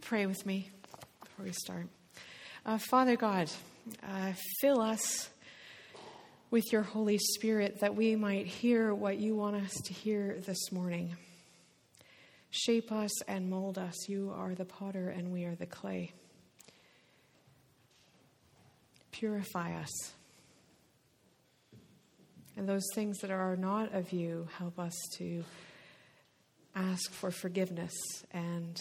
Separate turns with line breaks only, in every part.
pray with me before we start? Father God, fill us with your Holy Spirit that we might hear what you want us to hear this morning. Shape us and mold us. You are the potter and we are the clay. Purify us. And those things that are not of you, help us to ask for forgiveness and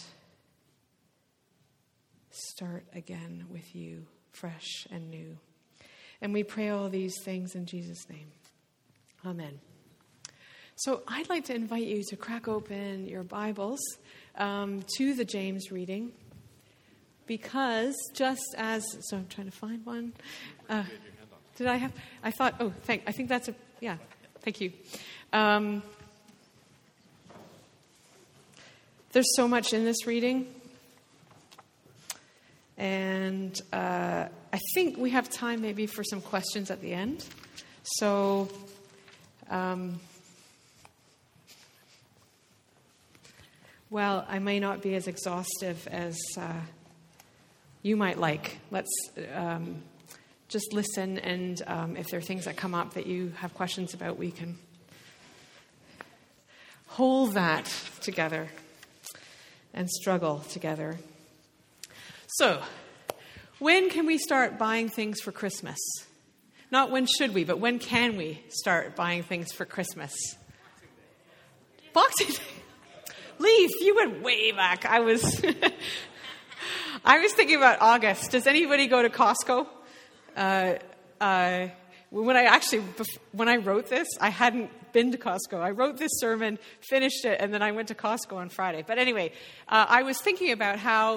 start again with you, fresh and new. And we pray all these things in Jesus' name. Amen. So I'd like to invite you to crack open your Bibles to the James reading, because just as, so I'm trying to find one. Did I have, I thought, I think that's thank you. There's so much in this reading. And I think we have time maybe for some questions at the end. So, well, I may not be as exhaustive as you might like. Let's just listen, and if there are things that come up that you have questions about, we can hold that together and struggle together. So, when can we start buying things for Christmas? Not when should we, but when can we start buying things for Christmas? Boxing Day. Leaf, you went way back. I was thinking about August. Does anybody go to Costco? When I wrote this, I hadn't been to Costco. I wrote this sermon, finished it, and then I went to Costco on Friday. But anyway, I was thinking about how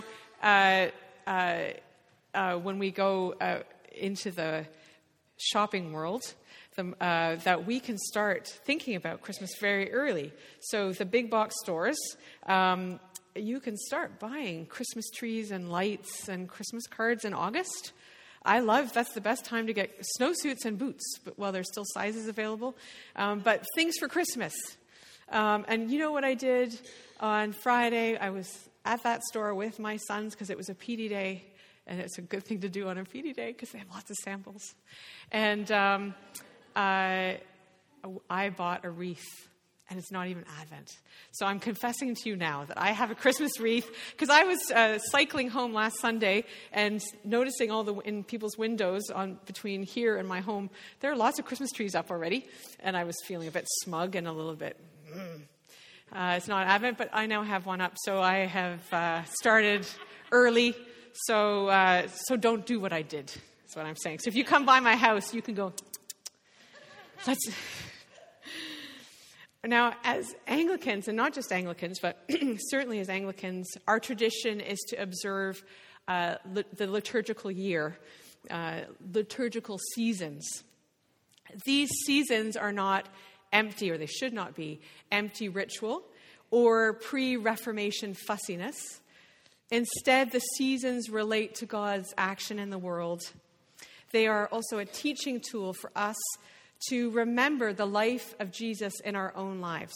when we go into the shopping world, that we can start thinking about Christmas very early. So the big box stores, you can start buying Christmas trees and lights and Christmas cards in August. That's the best time to get snowsuits and boots, but while there's still sizes available. But things for Christmas. And you know what I did on Friday? I was at that store with my sons because it was a PD day, and it's a good thing to do on a PD day because they have lots of samples. And I bought a wreath, and it's not even Advent. So I'm confessing to you now that I have a Christmas wreath, because I was cycling home last Sunday and noticing in people's windows between here and my home, there are lots of Christmas trees up already, and I was feeling a bit smug and a little bit, it's not Advent, but I now have one up, so I have started early, so don't do what I did, is what I'm saying. So if you come by my house, you can go, Now, as Anglicans, and not just Anglicans, but certainly as Anglicans, our tradition is to observe the liturgical year, liturgical seasons. These seasons are not empty, or they should not be, empty ritual or pre-Reformation fussiness. Instead, the seasons relate to God's action in the world. They are also a teaching tool for us to remember the life of Jesus in our own lives.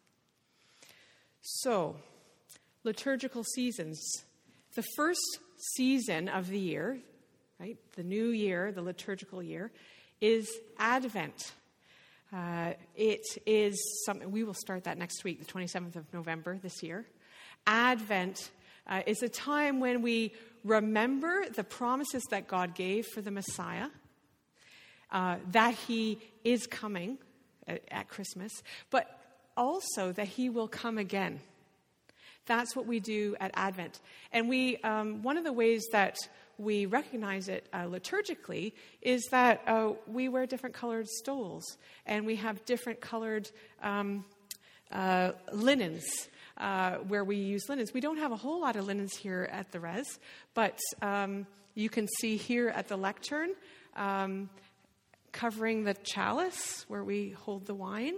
So, liturgical seasons. The first season of the year, right, the new year, the liturgical year, is Advent. It is something, we will start that next week, the 27th of November this year. Advent is a time when we remember the promises that God gave for the Messiah, that he is coming at Christmas, but also that he will come again. That's what we do at Advent. And we, one of the ways that we recognize it liturgically is that we wear different colored stoles, and we have different colored linens where we use linens. We don't have a whole lot of linens here at the Res, but you can see here at the lectern covering the chalice where we hold the wine.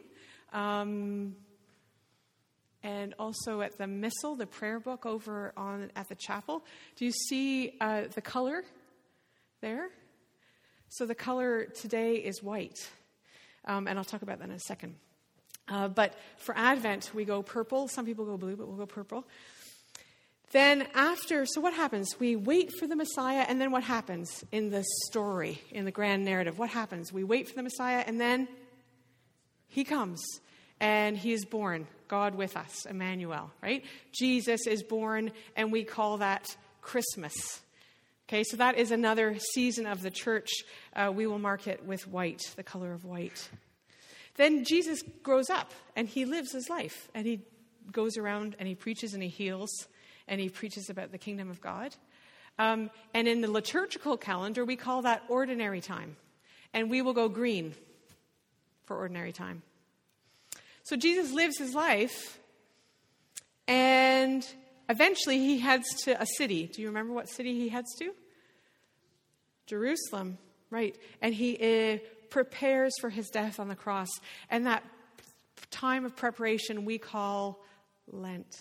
And also at the missal, the prayer book over at the chapel. Do you see the color there? So the color today is white. And I'll talk about that in a second. But for Advent, we go purple. Some people go blue, but we'll go purple. Then so what happens? We wait for the Messiah, and then what happens in the story, in the grand narrative? What happens? We wait for the Messiah, and then he comes, and he is born, God with us, Emmanuel, right? Jesus is born, and we call that Christmas. Okay, so that is another season of the church. We will mark it with white, the color of white. Then Jesus grows up, and he lives his life, and he goes around, and he preaches, and he heals, and he preaches about the kingdom of God. And in the liturgical calendar, we call that ordinary time. And we will go green for ordinary time. So Jesus lives his life, and eventually he heads to a city. Do you remember what city he heads to? Jerusalem, right. And he prepares for his death on the cross. And that time of preparation we call Lent.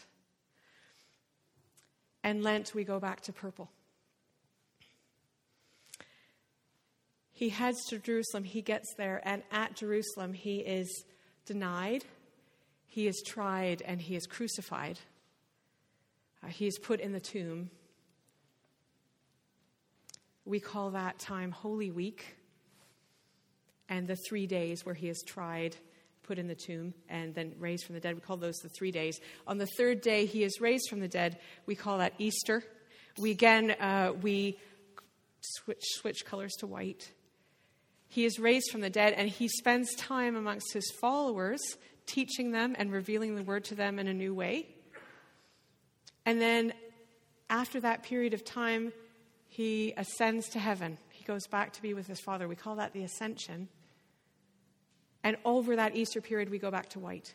And Lent, we go back to purple. He heads to Jerusalem. He gets there. And at Jerusalem, he is denied. He is tried. And he is crucified. He is put in the tomb. We call that time Holy Week. And the 3 days where he is tried, put in the tomb, and then raised from the dead. We call those the 3 days. On the third day, he is raised from the dead. We call that Easter. We switch colors to white. He is raised from the dead, and he spends time amongst his followers, teaching them and revealing the word to them in a new way. And then after that period of time, he ascends to heaven. He goes back to be with his Father. We call that the ascension. And over that Easter period, we go back to white.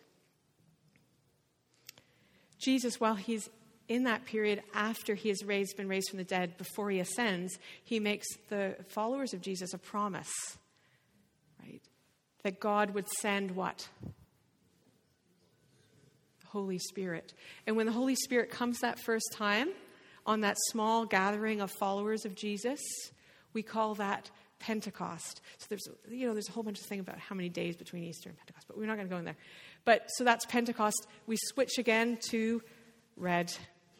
Jesus, while he's in that period after he has been raised from the dead, before he ascends, he makes the followers of Jesus a promise, right? That God would send what? The Holy Spirit. And when the Holy Spirit comes that first time on that small gathering of followers of Jesus, we call that Pentecost. So there's a whole bunch of things about how many days between Easter and Pentecost, but we're not going to go in there. But so that's Pentecost. We switch again to red.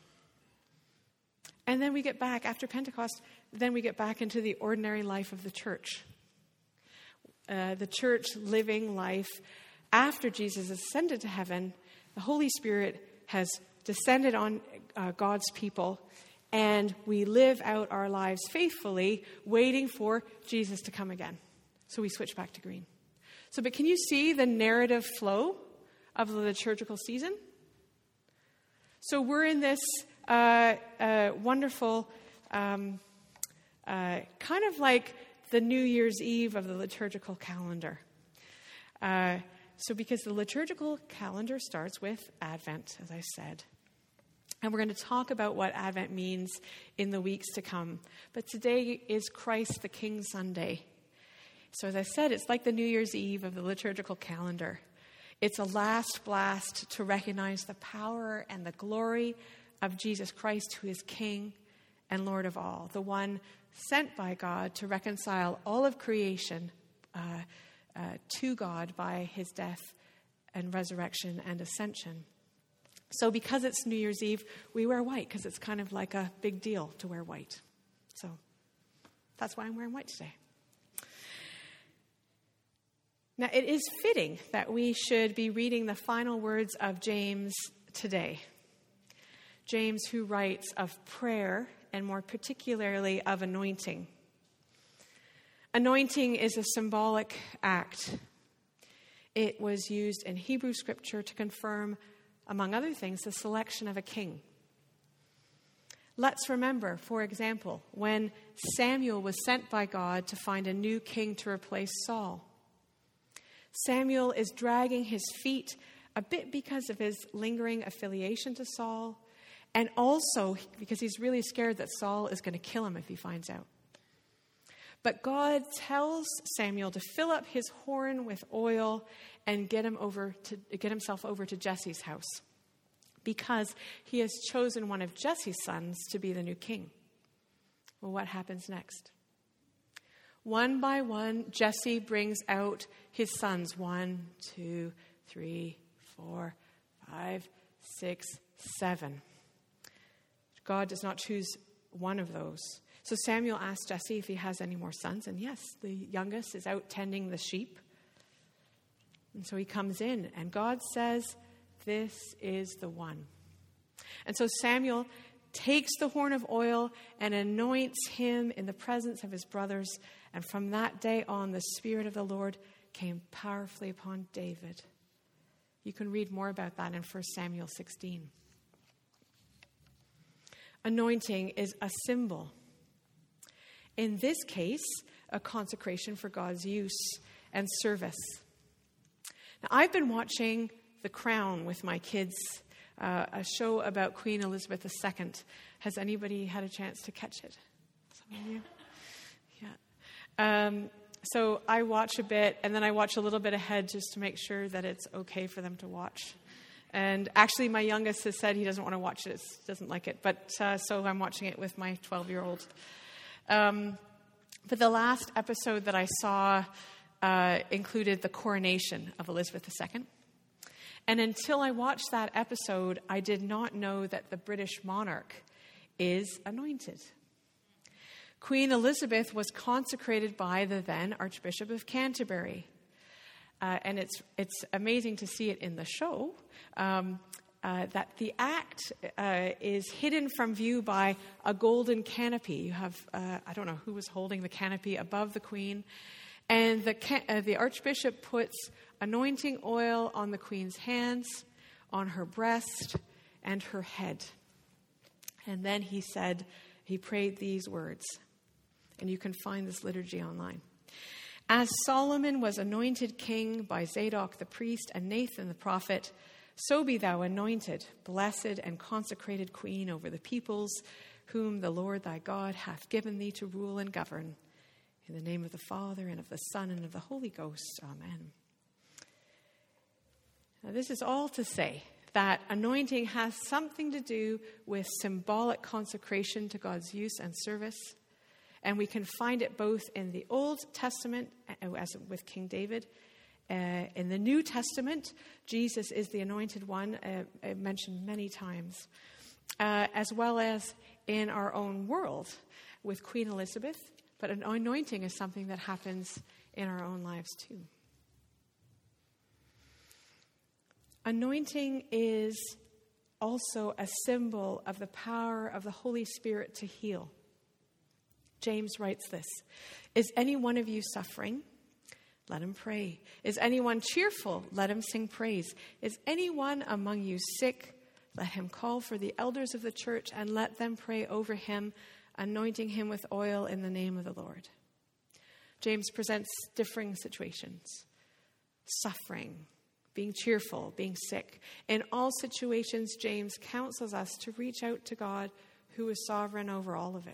And then we get back, after Pentecost, then we get back into the ordinary life of the church. The church living life after Jesus ascended to heaven. The Holy Spirit has descended on God's people, and we live out our lives faithfully, waiting for Jesus to come again. So we switch back to green. But can you see the narrative flow of the liturgical season? So we're in this wonderful, kind of like the New Year's Eve of the liturgical calendar. Because the liturgical calendar starts with Advent, as I said. And we're going to talk about what Advent means in the weeks to come. But today is Christ the King Sunday. So as I said, it's like the New Year's Eve of the liturgical calendar. It's a last blast to recognize the power and the glory of Jesus Christ, who is King and Lord of all, the one sent by God to reconcile all of creation to God by his death and resurrection and ascension. So because it's New Year's Eve, we wear white because it's kind of like a big deal to wear white. So that's why I'm wearing white today. Now, it is fitting that we should be reading the final words of James today. James, who writes of prayer, and more particularly of anointing. Anointing is a symbolic act. It was used in Hebrew scripture to confirm, among other things, the selection of a king. Let's remember, for example, when Samuel was sent by God to find a new king to replace Saul. Samuel is dragging his feet a bit because of his lingering affiliation to Saul, and also because he's really scared that Saul is going to kill him if he finds out. But God tells Samuel to fill up his horn with oil and get himself over to Jesse's house, because he has chosen one of Jesse's sons to be the new king. Well, what happens next? One by one, Jesse brings out his sons. 1, 2, 3, 4, 5, 6, 7. God does not choose one of those. So Samuel asked Jesse if he has any more sons. And yes, the youngest is out tending the sheep. And so he comes in, and God says, this is the one. And so Samuel takes the horn of oil and anoints him in the presence of his brothers. And from that day on, the Spirit of the Lord came powerfully upon David. You can read more about that in 1 Samuel 16. Anointing is a symbol. In this case, a consecration for God's use and service. Now, I've been watching The Crown with my kids, a show about Queen Elizabeth II. Has anybody had a chance to catch it? Some of you? Yeah. So I watch a bit, and then I watch a little bit ahead just to make sure that it's okay for them to watch. And actually, my youngest has said he doesn't want to watch it, doesn't like it. But so I'm watching it with my 12-year-old. But the last episode that I saw included the coronation of Elizabeth II. And until I watched that episode, I did not know that the British monarch is anointed. Queen Elizabeth was consecrated by the then Archbishop of Canterbury. And it's amazing to see it in the show, that the act is hidden from view by a golden canopy. You have, I don't know who was holding the canopy above the Queen. And the Archbishop puts anointing oil on the Queen's hands, on her breast, and her head. And then he prayed these words. And you can find this liturgy online. As Solomon was anointed king by Zadok the priest and Nathan the prophet, so be thou anointed, blessed and consecrated queen over the peoples, whom the Lord thy God hath given thee to rule and govern. In the name of the Father, and of the Son, and of the Holy Ghost. Amen. Now, this is all to say that anointing has something to do with symbolic consecration to God's use and service. And we can find it both in the Old Testament, as with King David. In the New Testament, Jesus is the anointed one, mentioned many times, as well as in our own world with Queen Elizabeth. But an anointing is something that happens in our own lives too. Anointing is also a symbol of the power of the Holy Spirit to heal. James writes this: is any one of you suffering? Let him pray. Is anyone cheerful? Let him sing praise. Is anyone among you sick? Let him call for the elders of the church and let them pray over him, anointing him with oil in the name of the Lord. James presents differing situations: suffering, being cheerful, being sick. In all situations, James counsels us to reach out to God, who is sovereign over all of it.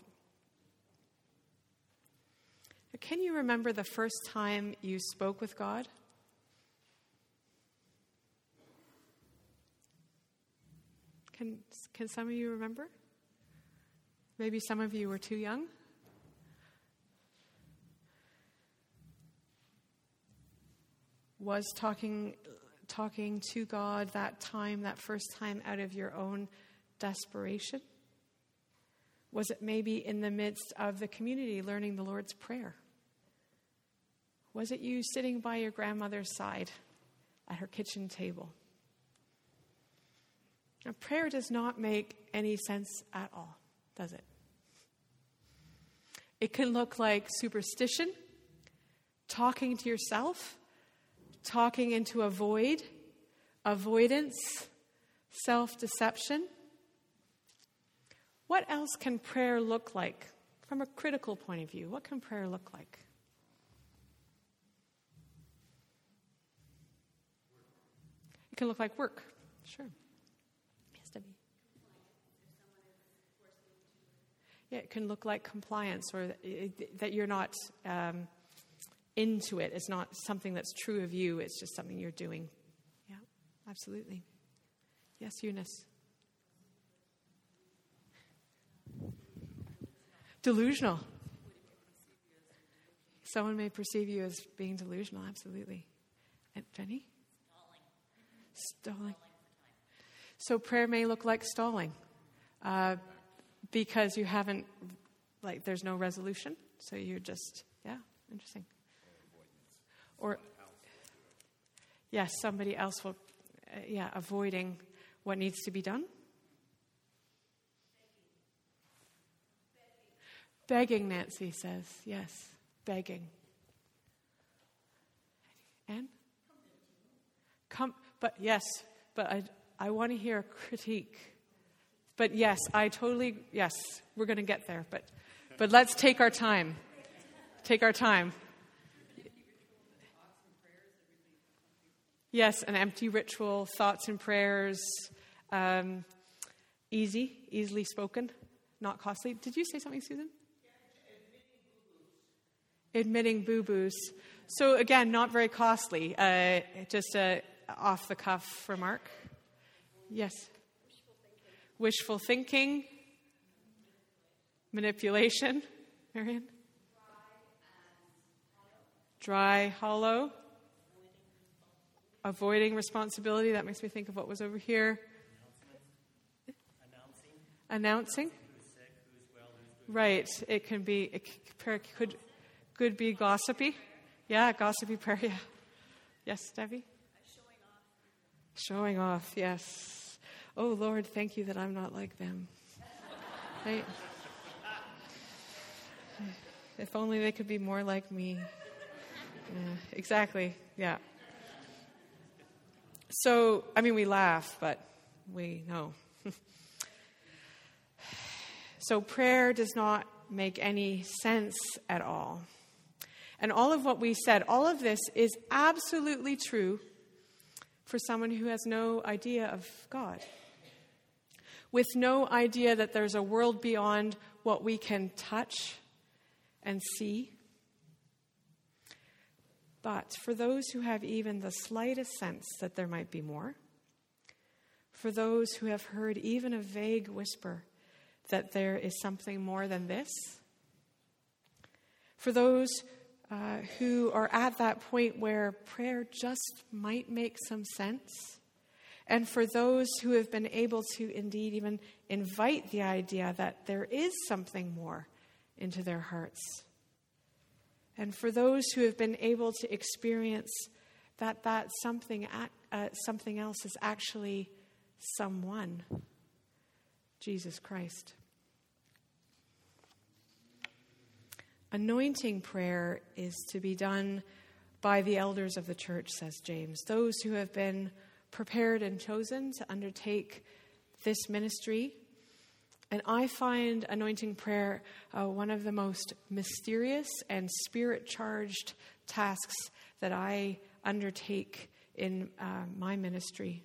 Can you remember the first time you spoke with God? Can some of you remember? Maybe some of you were too young. Was talking to God that first time out of your own desperation? Was it maybe in the midst of the community learning the Lord's Prayer? Was it you sitting by your grandmother's side at her kitchen table? Now, prayer does not make any sense at all, does it? It can look like superstition, talking to yourself, talking into a void, avoidance, self-deception. What else can prayer look like from a critical point of view? What can prayer look like? It can look like work. Sure. Yes, Debbie. Yeah, it can look like compliance, or that you're not into it. It's not something that's true of you. It's just something you're doing. Yeah, absolutely. Yes, Eunice. Delusional. Someone may perceive you as being delusional, absolutely. And Jenny? Stalling. So prayer may look like stalling. Because you haven't, there's no resolution. So you're just, interesting. Or, yes, somebody else will, avoiding what needs to be done. Begging, Nancy says. Yes, begging. And? But I want to hear a critique. But yes, we're going to get there. But let's take our time. Take our time. Yes, an empty ritual, thoughts and prayers, easily spoken, not costly. Did you say something, Susan? Admitting boo-boos. So again, not very costly. Just a off-the-cuff remark. Yes. Wishful thinking. Manipulation. Marian? Dry, hollow. Avoiding responsibility. That makes me think of what was over here. Announcing. Right. It can be, could be gossipy. Yeah, gossipy prayer, yeah. Yes, Debbie? Showing off, yes. Oh, Lord, thank you that I'm not like them. Right? If only they could be more like me. Exactly, yeah. So, we laugh, but we know. So prayer does not make any sense at all. And all of what we said, all of this is absolutely true for someone who has no idea of God, with no idea that there's a world beyond what we can touch and see. But for those who have even the slightest sense that there might be more, for those who have heard even a vague whisper that there is something more than this, for those who are at that point where prayer just might make some sense, and for those who have been able to indeed even invite the idea that there is something more into their hearts, and for those who have been able to experience that something else is actually someone, Jesus Christ. Anointing prayer is to be done by the elders of the church, says James, those who have been prepared and chosen to undertake this ministry. And I find anointing prayer one of the most mysterious and spirit-charged tasks that I undertake in my ministry.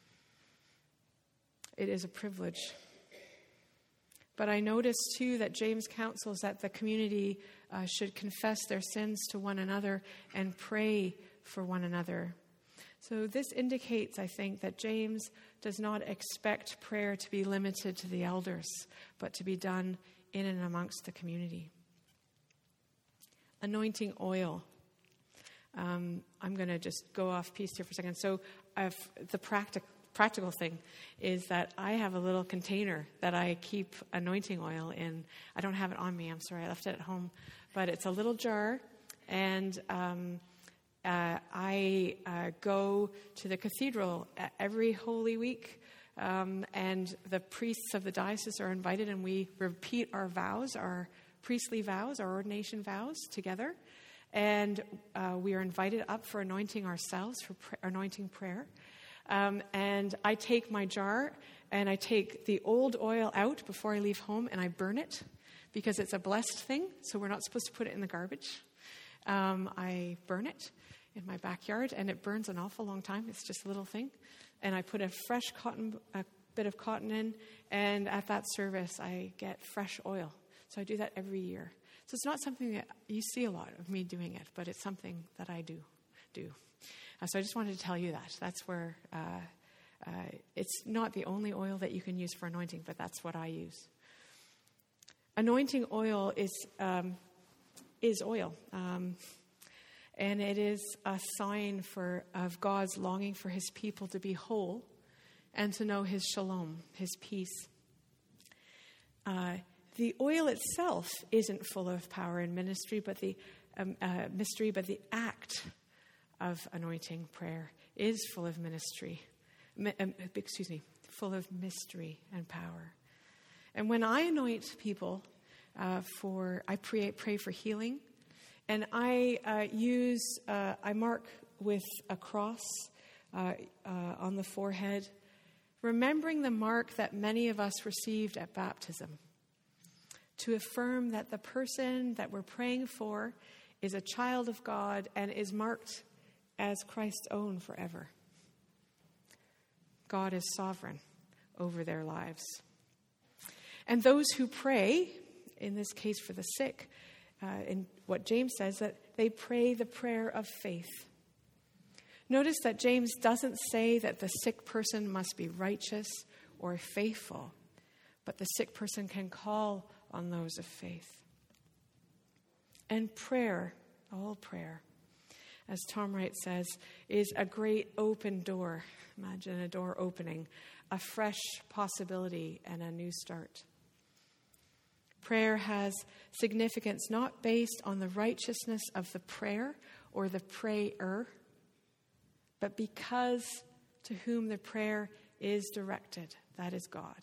It is a privilege. But I notice, too, that James counsels that the community should confess their sins to one another and pray for one another. So this indicates, I think, that James does not expect prayer to be limited to the elders, but to be done in and amongst the community. Anointing oil. I'm going to just go off piece here for a second. So the practical thing is that I have a little container that I keep anointing oil in. I don't have it on me. I'm sorry. I left it at home. But it's a little jar, and I go to the cathedral every Holy Week, and the priests of the diocese are invited, and we repeat our vows, our priestly vows, our ordination vows together. And we are invited up for anointing ourselves, for anointing prayer. And I take my jar, and I take the old oil out before I leave home, and I burn it, because it's a blessed thing, so we're not supposed to put it in the garbage. I burn it in my backyard, and it burns an awful long time. It's just a little thing. And I put a fresh bit of cotton in, and at that service, I get fresh oil. So I do that every year. So it's not something that you see a lot of me doing it, but it's something that I do. So I just wanted to tell you that. That's where it's not the only oil that you can use for anointing, but that's what I use. Anointing oil is oil, and it is a sign of God's longing for His people to be whole and to know His shalom, His peace. The oil itself isn't full of power and ministry, but the mystery, but the act of anointing prayer is full of ministry. Full of mystery and power. And when I anoint people I pray for healing, and I mark with a cross on the forehead, remembering the mark that many of us received at baptism, to affirm that the person that we're praying for is a child of God and is marked as Christ's own forever. God is sovereign over their lives. And those who pray, in this case for the sick, in what James says, that they pray the prayer of faith. Notice that James doesn't say that the sick person must be righteous or faithful, but the sick person can call on those of faith. And prayer, all prayer, as Tom Wright says, is a great open door. Imagine a door opening, a fresh possibility and a new start. Prayer has significance not based on the righteousness of the prayer or the prayer, but because to whom the prayer is directed, that is God.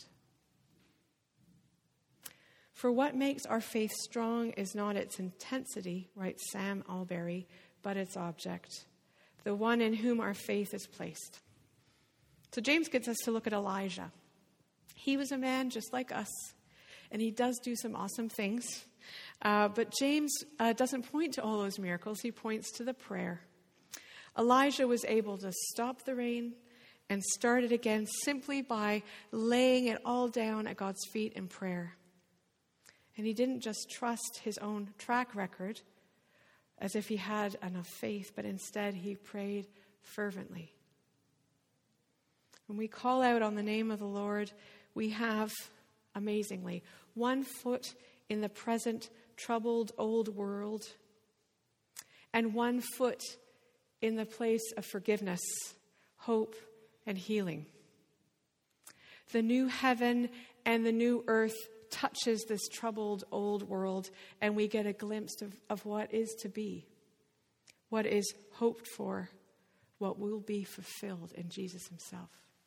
For what makes our faith strong is not its intensity, writes Sam Alberry, but its object, the one in whom our faith is placed. So James gets us to look at Elijah. He was a man just like us, and he does do some awesome things. But James doesn't point to all those miracles. He points to the prayer. Elijah was able to stop the rain and start it again simply by laying it all down at God's feet in prayer. And he didn't just trust his own track record as if he had enough faith, but instead he prayed fervently. When we call out on the name of the Lord, we have, amazingly, 1 foot in the present troubled old world and 1 foot in the place of forgiveness, hope, and healing. The new heaven and the new earth touches this troubled old world, and we get a glimpse of what is to be, what is hoped for, what will be fulfilled in Jesus himself.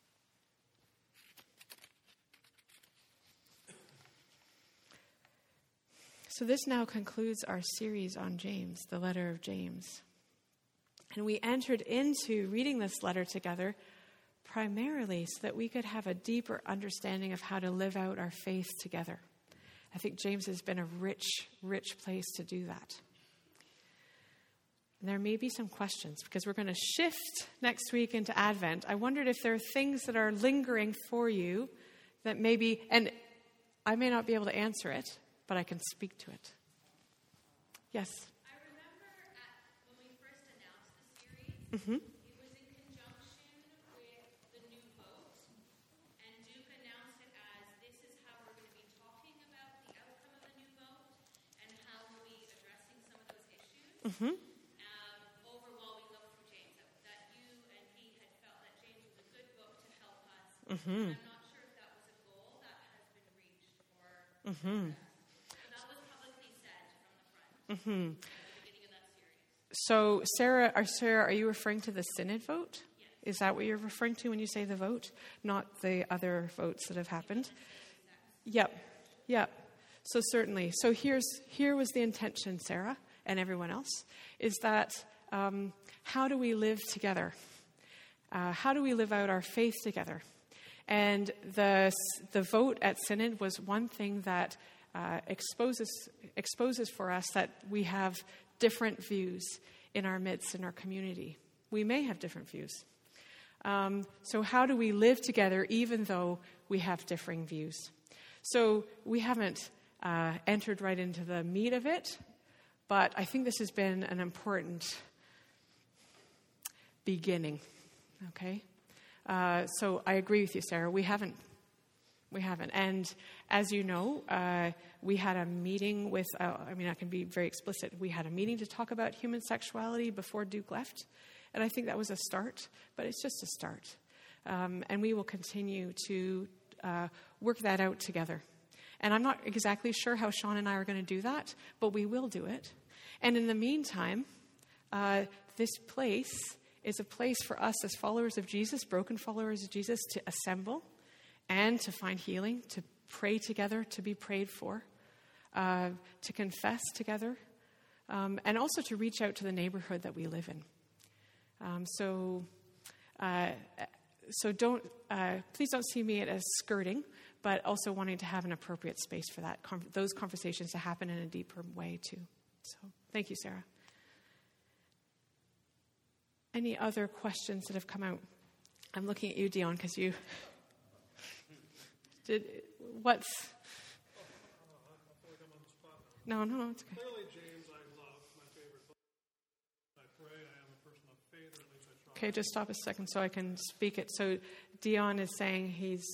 So this now concludes our series on James, the letter of James. And we entered into reading this letter together primarily so that we could have a deeper understanding of how to live out our faith together. I think James has been a rich, rich place to do that. And there may be some questions because we're going to shift next week into Advent. I wondered if there are things that are lingering for you that maybe, and I may not be able to answer it, but I can speak to it. Yes?
I remember when we first announced the series, it was in conjunction with the new vote, and Duke announced it as this is how we're going to be talking about the outcome of the new vote and how we'll be addressing some of those issues. Overall, we looked for James, that you and he had felt that James was a good book to help us. I'm not sure if that was a goal that has been reached or...
Mm-hmm. So, Sarah, are you referring to the synod vote?
Yes.
Is that what you're referring to when you say the vote, not the other votes that have happened? Yep. So certainly. So here was the intention, Sarah, and everyone else, is that how do we live together? How do we live out our faith together? And the vote at synod was one thing that exposes for us that we have different views in our midst, in our community. We may have different views. So how do we live together even though we have differing views? So we haven't entered right into the meat of it, but I think this has been an important beginning, okay? So I agree with you, Sarah. We haven't. And as you know, we had a meeting with, I can be very explicit. We had a meeting to talk about human sexuality before Duke left. And I think that was a start, but it's just a start. And we will continue to work that out together. And I'm not exactly sure how Sean and I are going to do that, but we will do it. And in the meantime, this place is a place for us as followers of Jesus, broken followers of Jesus, to assemble and to find healing, to pray together, to be prayed for, to confess together, and also to reach out to the neighborhood that we live in. So please don't see me as skirting, but also wanting to have an appropriate space for that, those conversations to happen in a deeper way too. So thank you, Sarah. Any other questions that have come out? I'm looking at you, Dion, because you did. What's? No, it's okay.
Clearly, James, I love my favorite book. I pray. I am a person of faith, or at least I try.
Okay, just stop a second so I can speak it. So Dion is saying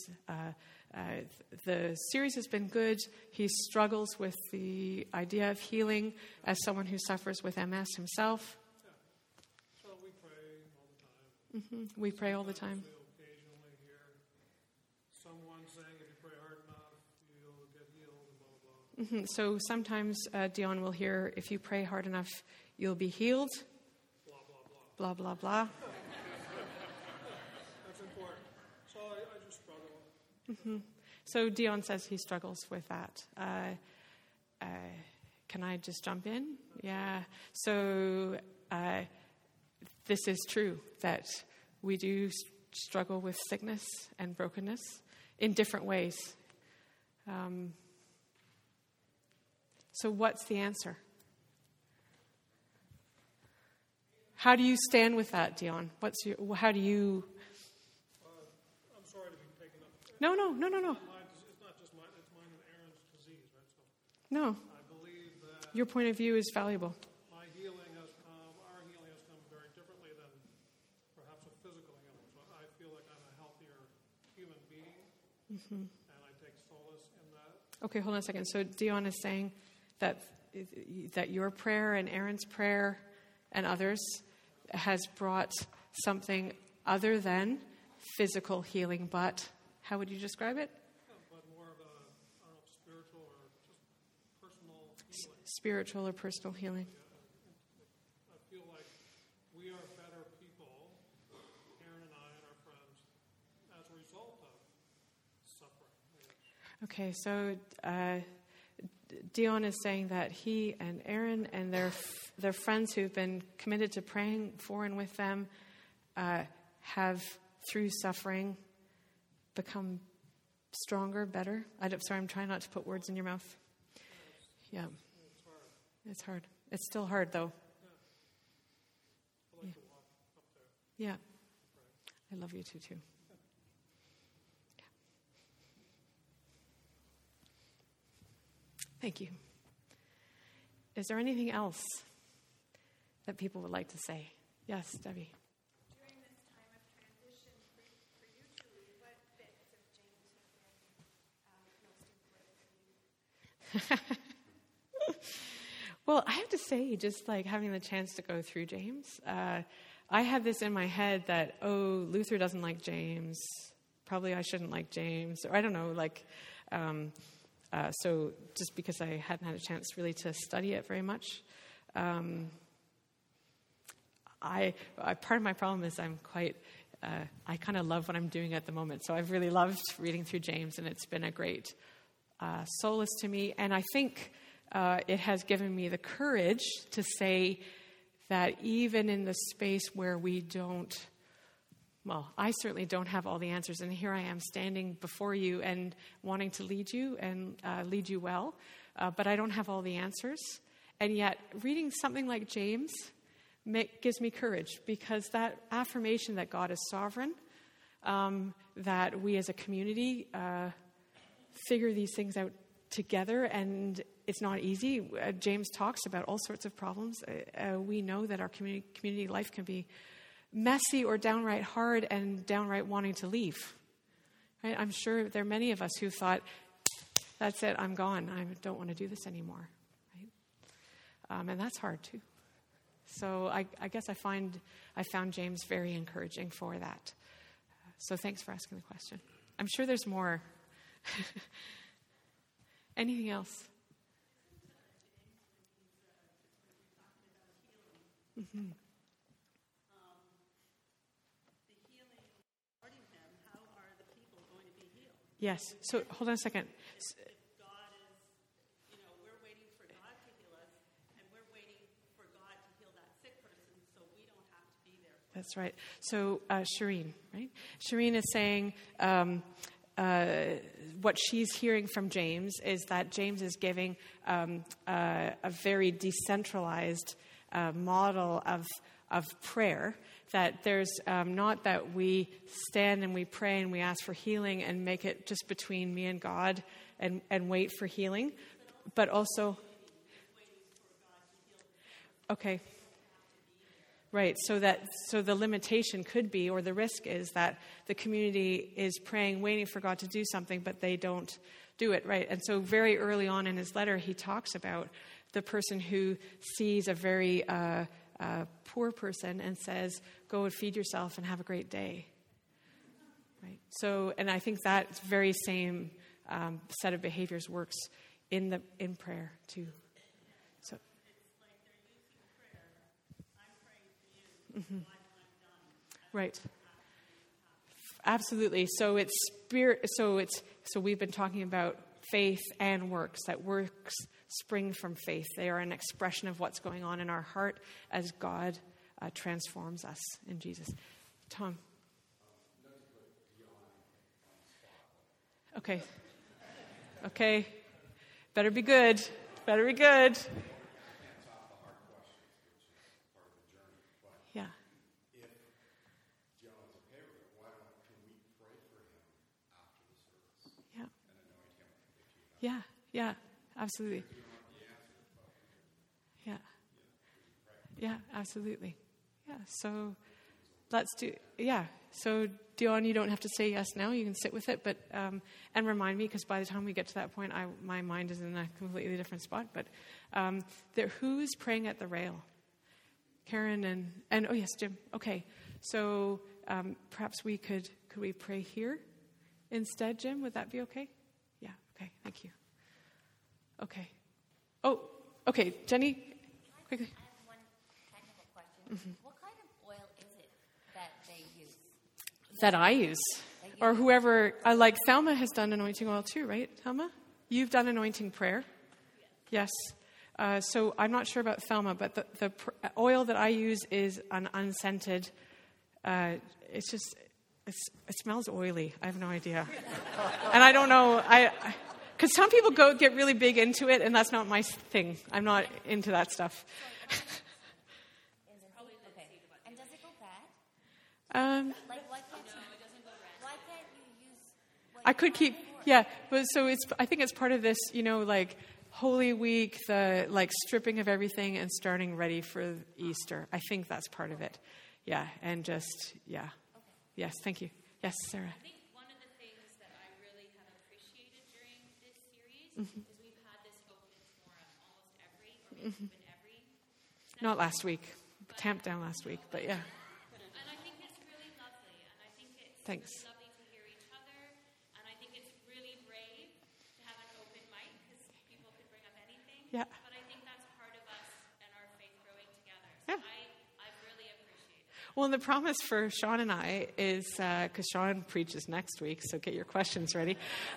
the series has been good. He struggles with the idea of healing as someone who suffers with MS himself.
So we pray all the time.
We pray all the time.
We occasionally hear someone saying, if you pray hard enough, you'll get healed, and blah, blah, blah.
So sometimes Dion will hear, if you pray hard enough, you'll be healed.
Blah, blah, blah.
Blah, blah, blah.
That's important. So I just struggle.
So Dion says he struggles with that. Can I just jump in? Yeah. So this is true, that we do struggle with sickness and brokenness in different ways. So what's the answer? How do you stand with that, Dion? How do you...
I'm sorry to be taken up.
No.
It's not just mine, it's mine and Aaron's disease, right? So
No.
I believe that
Your point of view is valuable.
our healing has come very differently than perhaps a physical healing. So I feel like I'm a healthier human being, and I take solace in that.
Okay, hold on a second. So Dion is saying that your prayer and Aaron's prayer and others has brought something other than physical healing, but how would you describe it?
But more of a spiritual or just personal healing.
Spiritual or personal healing.
I feel like we are better people, Aaron and I and our friends, as a result of suffering.
Okay, so Dion is saying that he and Aaron and their friends who've been committed to praying for and with them have, through suffering, become stronger, better. I'm trying not to put words in your mouth. Yeah. It's hard. It's still hard, though.
I like to walk up there.
Yeah. I love you too. Yeah. Thank you. Is there anything else that people would like to say? Yes, Debbie.
During this time of transition for you two, what bits of James have been most important for you?
Well, I have to say, just like having the chance to go through James, I had this in my head that, Luther doesn't like James. Probably I shouldn't like James. Or I don't know, so just because I hadn't had a chance really to study it very much. Part of my problem is I kind of love what I'm doing at the moment. So I've really loved reading through James, and it's been a great solace to me. And I think it has given me the courage to say that even in the space where I certainly don't have all the answers, and here I am standing before you and wanting to lead you and lead you well, but I don't have all the answers. And yet, reading something like James gives me courage, because that affirmation that God is sovereign, that we as a community figure these things out together, and it's not easy. James talks about all sorts of problems. We know that our community life can be messy or downright hard and downright wanting to leave. Right? I'm sure there are many of us who thought, that's it, I'm gone. I don't want to do this anymore. Right? And that's hard too. So I guess I found James very encouraging for that. So thanks for asking the question. I'm sure there's more. Anything else? Mm-hmm. Yes. So hold on a second.
If God is, we're waiting for God to heal us, and we're waiting for God to heal that sick person, so we don't have to be there.
That's right. So Shireen, right? Shireen is saying what she's hearing from James is that James is giving a very decentralized model of prayer. That there's not that we stand and we pray and we ask for healing and make it just between me and God and wait for healing, but also, okay, right. So the limitation could be, or the risk is that the community is praying, waiting for God to do something, but they don't do it, right? And so very early on in his letter, he talks about the person who sees a very poor person and says, go and feed yourself and have a great day. Right. So, and I think that very same set of behaviors works in prayer too. So,
It's like they're using prayer. I'm praying for you.
mm-hmm.
While I'm done.
Right. Absolutely. So it's spirit. So we've been talking about faith and works. That works spring from faith. They are an expression of what's going on in our heart as God transforms us in Jesus. Tom. Okay. Okay. Better be good. Better be good. Yeah. Yeah. Yeah. Yeah. Absolutely. Yeah. Yeah, absolutely. Yeah, so let's do, yeah. So, Dion, you don't have to say yes now. You can sit with it, but, and remind me, because by the time we get to that point, my mind is in a completely different spot. But who's praying at the rail? Karen and oh, yes, Jim. Okay. So perhaps could we pray here instead, Jim? Would that be okay? Yeah, okay. Thank you. Okay. Oh, okay. Jenny, quickly.
I have one technical question. Mm-hmm. What kind of oil is it that they use?
That I use. Or whoever, like Thelma has done anointing oil too, right, Thelma? You've done anointing prayer? Yes. So I'm not sure about Thelma, but the oil that I use is an unscented, it smells oily. I have no idea. And I don't know, because some people get really big into it, and that's not my thing. I'm not into that stuff.
Okay. And does it go bad? Like, why can't you use what
I
you
could
bought
keep,
before?
yeah, but so I think it's part of this, like Holy Week, the stripping of everything and starting ready for Easter. I think that's part of it. Yeah, and just, yeah.
Okay.
Yes, thank you. Yes, Sarah.
I think one of the things that I really have appreciated during this series is we've had this openness forum almost every, or maybe even every.
Not last week. Tamped down last week, but yeah.
And I think it's really lovely, and I think it's
Thanks.
really lovely to hear each other, and I think it's really brave to have an open mic because people could bring up anything.
Yeah.
But I think that's part of us and our faith growing together.
Yeah.
So I've really appreciated it.
Well, and the promise for Sean and I is, because Sean preaches next week, so get your questions ready,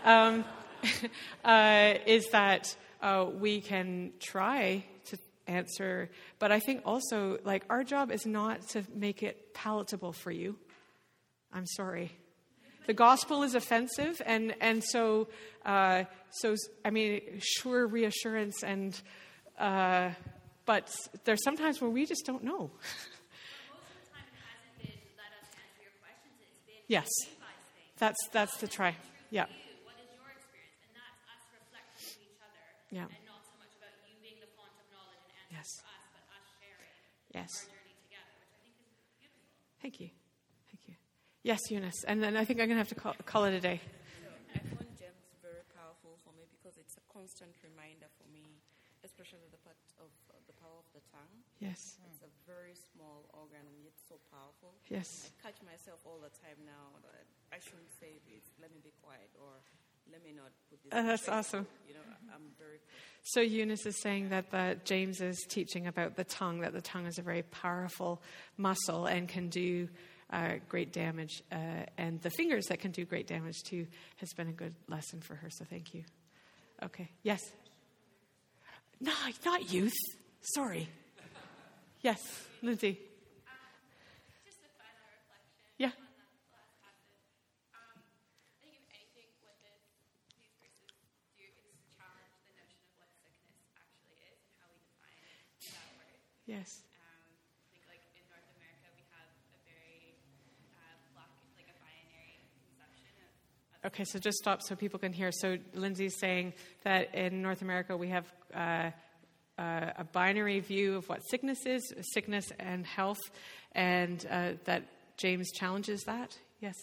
is that we can try to answer, but I think also, our job is not to make it palatable for you. I'm sorry. The gospel is offensive, and so I mean, sure, reassurance, and but there's sometimes where we just don't know.
Most of the time it hasn't been let us answer your questions, it's been
Yes,
Levi's thing.
that's the try. Yeah,
You, what is your experience? And that's us reflecting to each other.
Yeah.
And not so much about you being the font of knowledge and answers
Yes.
for us, but us sharing
Yes.
our journey together, which I think is beautiful.
Thank you. Yes, Eunice, and then I think I'm going to have to call it a day.
I find gems very powerful for me because it's a constant reminder for me, especially the part of the power of the tongue.
Yes,
It's a very small organ and yet so powerful.
yes,
I catch myself all the time now that I shouldn't say this, let me be quiet, or let me not put this.
That's awesome.
You know, I'm very cautious.
So Eunice is saying that James is teaching about the tongue, that the tongue is a very powerful muscle and can do great damage. And the fingers that can do great damage too has been a good lesson for her. So thank you. Okay. Yes. No, not youth. Sorry. Yes, Lindsay.
Just a final reflection
Yeah.
on that last passage. I think if anything, what these verses do is challenge the notion of what sickness actually is and how we define that word.
Yes.
I think, like in North America, we have a very black, like a binary conception of
Okay, so just stop so people can hear. So Lindsay's saying that in North America we have a binary view of what sickness is, sickness and health, and that James challenges that. Yes.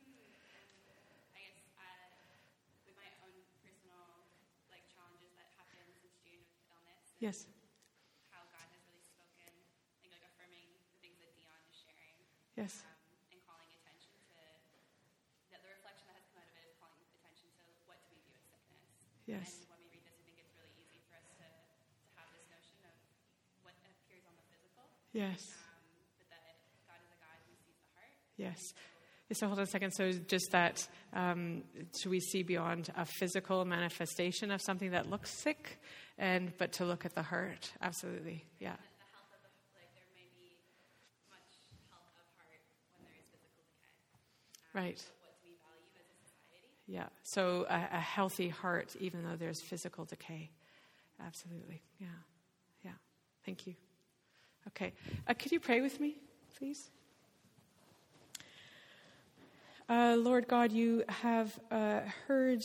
I guess with my own personal like challenges that happened since June with illness. And
Yes.
how God has really spoken, I think, like affirming the things that Dion is sharing.
Yes.
And calling attention to the reflection that has come out of it is calling attention to what do we do with sickness.
Yes.
And when we read this, I think it's really easy for us to have this notion of what appears on the physical,
Yes.
but that God is a God who sees the heart.
Yes. So hold on a second. So just that, should we see beyond a physical manifestation of something that looks sick, but to look at the heart? Absolutely. Yeah.
The health of the like there may be much health of heart when there is physical decay.
Right.
What do we value as a society?
Yeah. So a healthy heart, even though there's physical decay. Absolutely. Yeah. Yeah. Thank you. Okay. Could you pray with me, please? Lord God, you have heard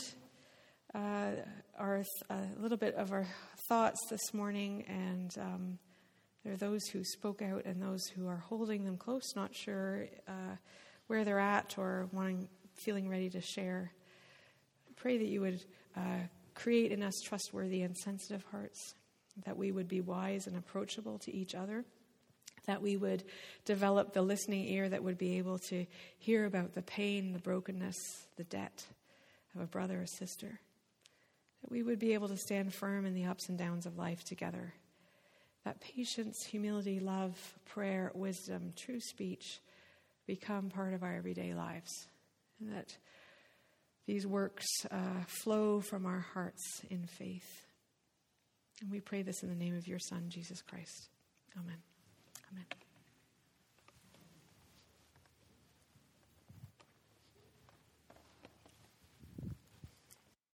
a little bit of our thoughts this morning, and there are those who spoke out and those who are holding them close, not sure where they're at or feeling ready to share. I pray that you would create in us trustworthy and sensitive hearts, that we would be wise and approachable to each other, that we would develop the listening ear that would be able to hear about the pain, the brokenness, the debt of a brother or sister, that we would be able to stand firm in the ups and downs of life together, that patience, humility, love, prayer, wisdom, true speech become part of our everyday lives, and that these works flow from our hearts in faith. And we pray this in the name of your Son, Jesus Christ. Amen. Amen.